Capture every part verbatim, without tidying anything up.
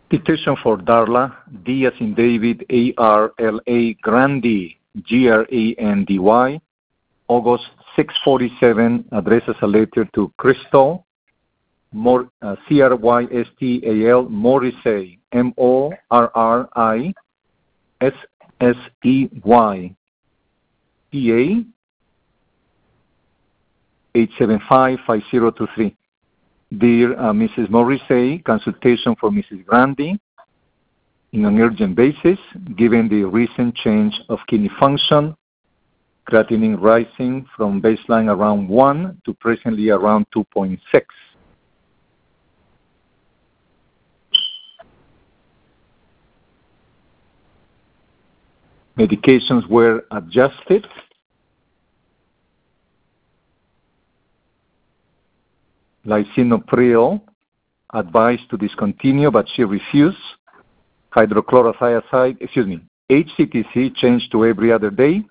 Dictation for Darla, D as in David, A R L A, Grandy, G R A N D Y, August six forty-seven, addresses a letter to Crystal, Mor, uh, C R Y S T A L, Morrissey, M O R R I S S E Y, P A, eight seven five, five zero two three. Dear uh, Missus Morrissey, consultation for Missus Grandy in an urgent basis, given the recent change of kidney function, creatinine rising from baseline around one to presently around two point six. Medications were adjusted. Lisinopril advised to discontinue, but she refused. Hydrochlorothiazide, excuse me, H C T C changed to every other day.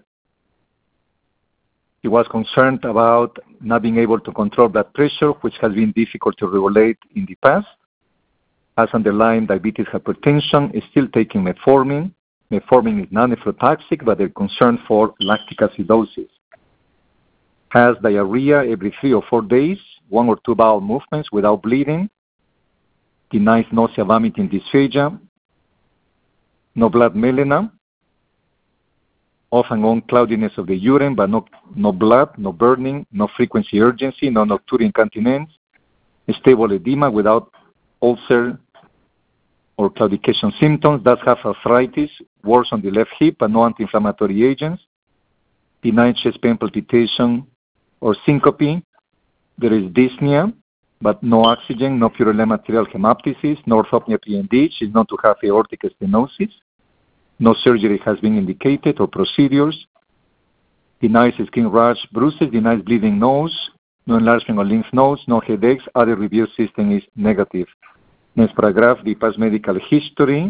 He was concerned about not being able to control blood pressure, which has been difficult to regulate in the past. Has underlying diabetes, hypertension, is still taking metformin. Metformin is non-nephrotoxic, but they're concerned for lactic acidosis. Has diarrhea every three or four days, one or two bowel movements without bleeding. Denies nausea, vomiting, dysphagia. No blood melena. Off and on cloudiness of the urine, but no, no blood, no burning, no frequency urgency, no nocturnal incontinence. Stable edema without ulcer or claudication symptoms. Does have arthritis, worse on the left hip, but no anti-inflammatory agents. Denied chest pain, palpitation, or syncope. There is dyspnea, but no oxygen, no purulent material hemoptysis, no orthopnea P N D. She's known to have aortic stenosis. No surgery has been indicated or procedures. Denies skin rash, bruises, denies bleeding nose, no enlargement of lymph nodes, no headaches. Other review system is negative. Next paragraph, the past medical history.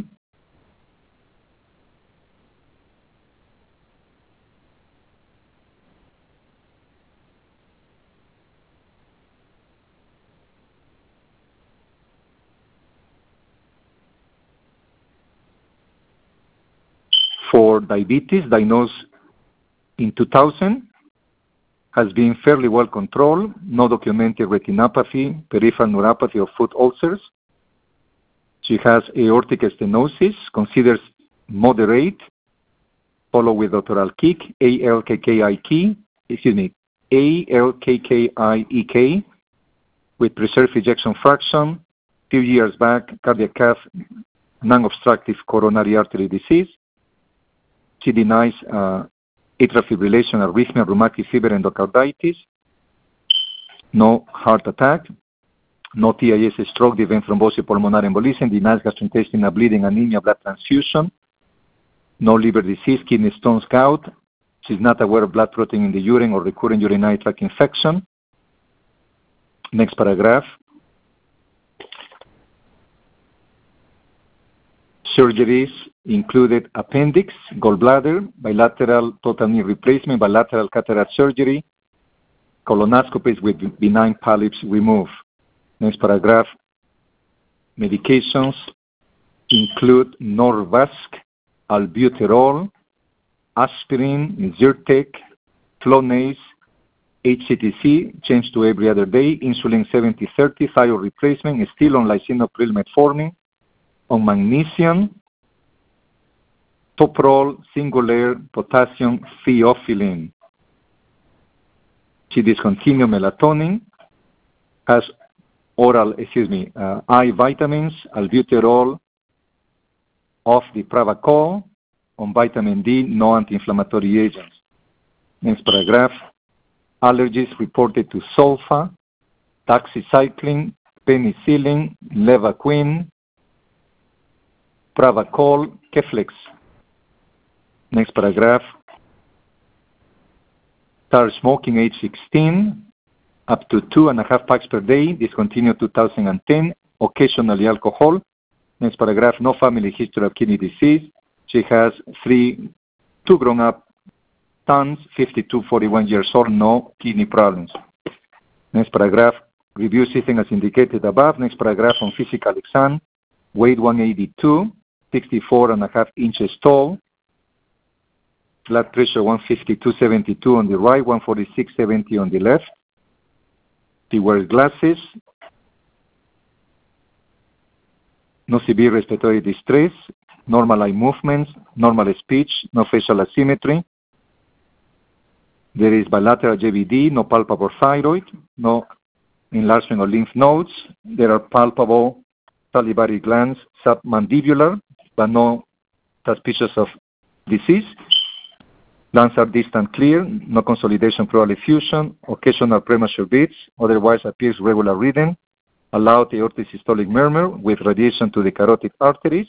For diabetes, diagnosed in two thousand, has been fairly well controlled, no documented retinopathy, peripheral neuropathy, or foot ulcers. She has aortic stenosis, considers moderate, followed with Doctor Alkick, A L K K I K, excuse me, A L K K I E K, with preserved ejection fraction, few years back, cardiac cath, non-obstructive coronary artery disease. She denies uh, atrial fibrillation, arrhythmia, rheumatic fever, endocarditis. No heart attack. No T I S, stroke, the event thrombosis, pulmonary embolism. Denies gastrointestinal bleeding, anemia, blood transfusion. No liver disease, kidney stones, gout. She's not aware of blood protein in the urine or recurrent urinary tract infection. Next paragraph. Surgeries included appendix, gallbladder, bilateral total knee replacement, bilateral cataract surgery, colonoscopies with benign polyps removed. Next paragraph. Medications include Norvasc, albuterol, aspirin, Zyrtec, Flonase, H C T C, changed to every other day, insulin seventy thirty, thyroid replacement, still on lisinopril, metformin, on magnesium, toprol, single-layer, potassium, theophylline. She discontinued melatonin, has oral, excuse me, uh, eye vitamins, albuterol, off the Pravachol, on vitamin D, no anti-inflammatory agents. Next paragraph. Allergies reported to sulfa, doxycycline, penicillin, levaquin, Pravachol, Keflex. Next paragraph. Start smoking age sixteen, up to two and a half packs per day, discontinued two thousand ten, occasionally alcohol. Next paragraph, no family history of kidney disease. She has three, two grown-up sons, fifty-two, forty-one years old, no kidney problems. Next paragraph, review system as indicated above. Next paragraph on physical exam. weight one eighty-two, sixty-four and a half inches tall, blood pressure one fifty-two seventy-two on the right, one forty-six seventy on the left. She wears glasses, no severe respiratory distress, normal eye movements, normal speech, no facial asymmetry. There is bilateral J V D, no palpable thyroid, no enlargement of lymph nodes. There are palpable salivary glands submandibular, but no suspicious of disease. Lungs are distant clear, no consolidation pleural effusion, occasional premature beats, otherwise appears regular rhythm, a loud aortic systolic murmur with radiation to the carotid arteries,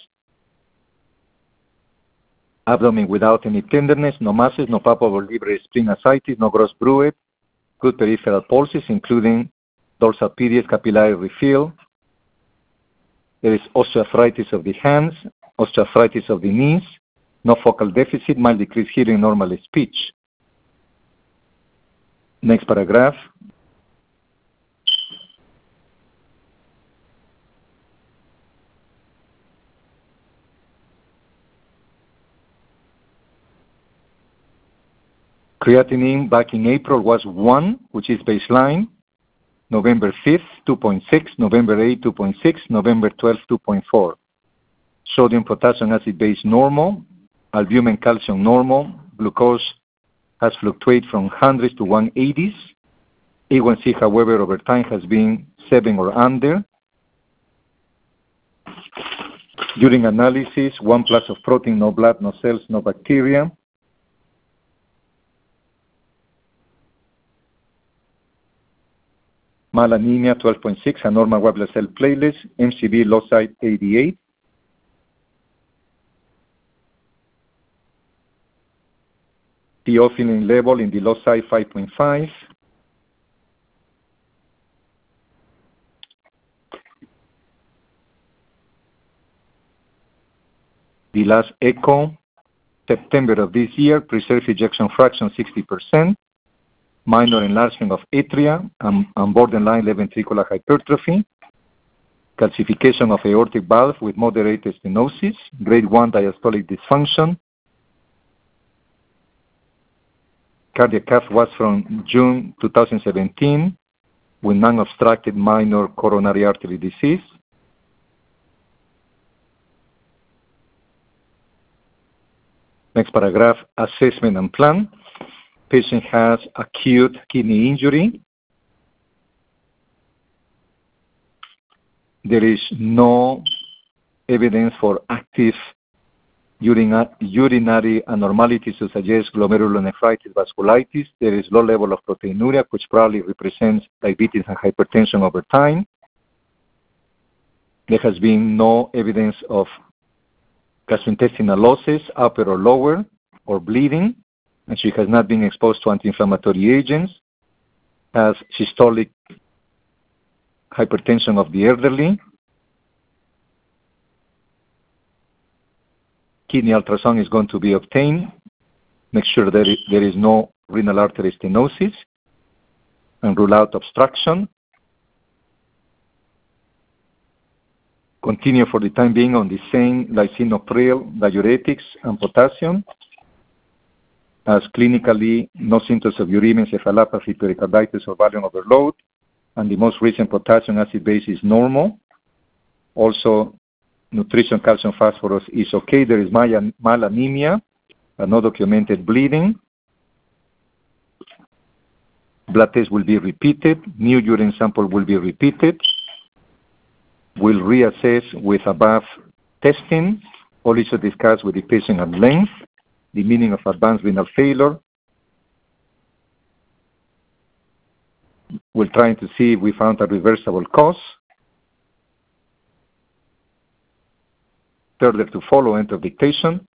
abdomen without any tenderness, no masses, no palpable liver spleen ascites, no gross bruit, good peripheral pulses, including dorsal P D S capillary refill. There is osteoarthritis of the hands, osteoarthritis of the knees, no focal deficit, mild decreased hearing, normal speech. Next paragraph. Creatinine back in April was one, which is baseline. November fifth, two point six. November eighth, two point six. November twelfth, two point four. Sodium, potassium, acid base normal. Albumin, calcium normal. Glucose has fluctuated from hundreds to one eighties. A one C, however, over time has been seven or under. During analysis, one plus of protein, no blood, no cells, no bacteria. Mild anemia, twelve point six, a normal white blood cell platelets, M C V loci eighty-eight. Theophylline level in the loci five point five. The last echo, September of this year, preserved ejection fraction sixty percent, minor enlargement of atria and, and borderline left ventricular hypertrophy, calcification of aortic valve with moderate stenosis, grade one diastolic dysfunction. Cardiac cath was from June two thousand seventeen with non-obstructed minor coronary artery disease. Next paragraph, assessment and plan. Patient has acute kidney injury. There is no evidence for active urina, urinary abnormalities to suggest glomerulonephritis vasculitis. There is low level of proteinuria, which probably represents diabetes and hypertension over time. There has been no evidence of gastrointestinal losses, upper or lower, or bleeding, and she has not been exposed to anti-inflammatory agents, has systolic hypertension of the elderly. Kidney ultrasound is going to be obtained. Make sure that there is no renal artery stenosis and rule out obstruction. Continue for the time being on the same lisinopril, diuretics, and potassium. As clinically, no symptoms of uremia, encephalopathy, pericarditis, or volume overload, and the most recent potassium acid base is normal. Also, nutrition, calcium, phosphorus is okay. There is mild anemia, but no documented bleeding. Blood test will be repeated. New urine sample will be repeated. We'll reassess with above testing. Also discuss with the patient at length the meaning of advanced renal failure. We're trying to see if we found a reversible cause. Further to follow, end of dictation.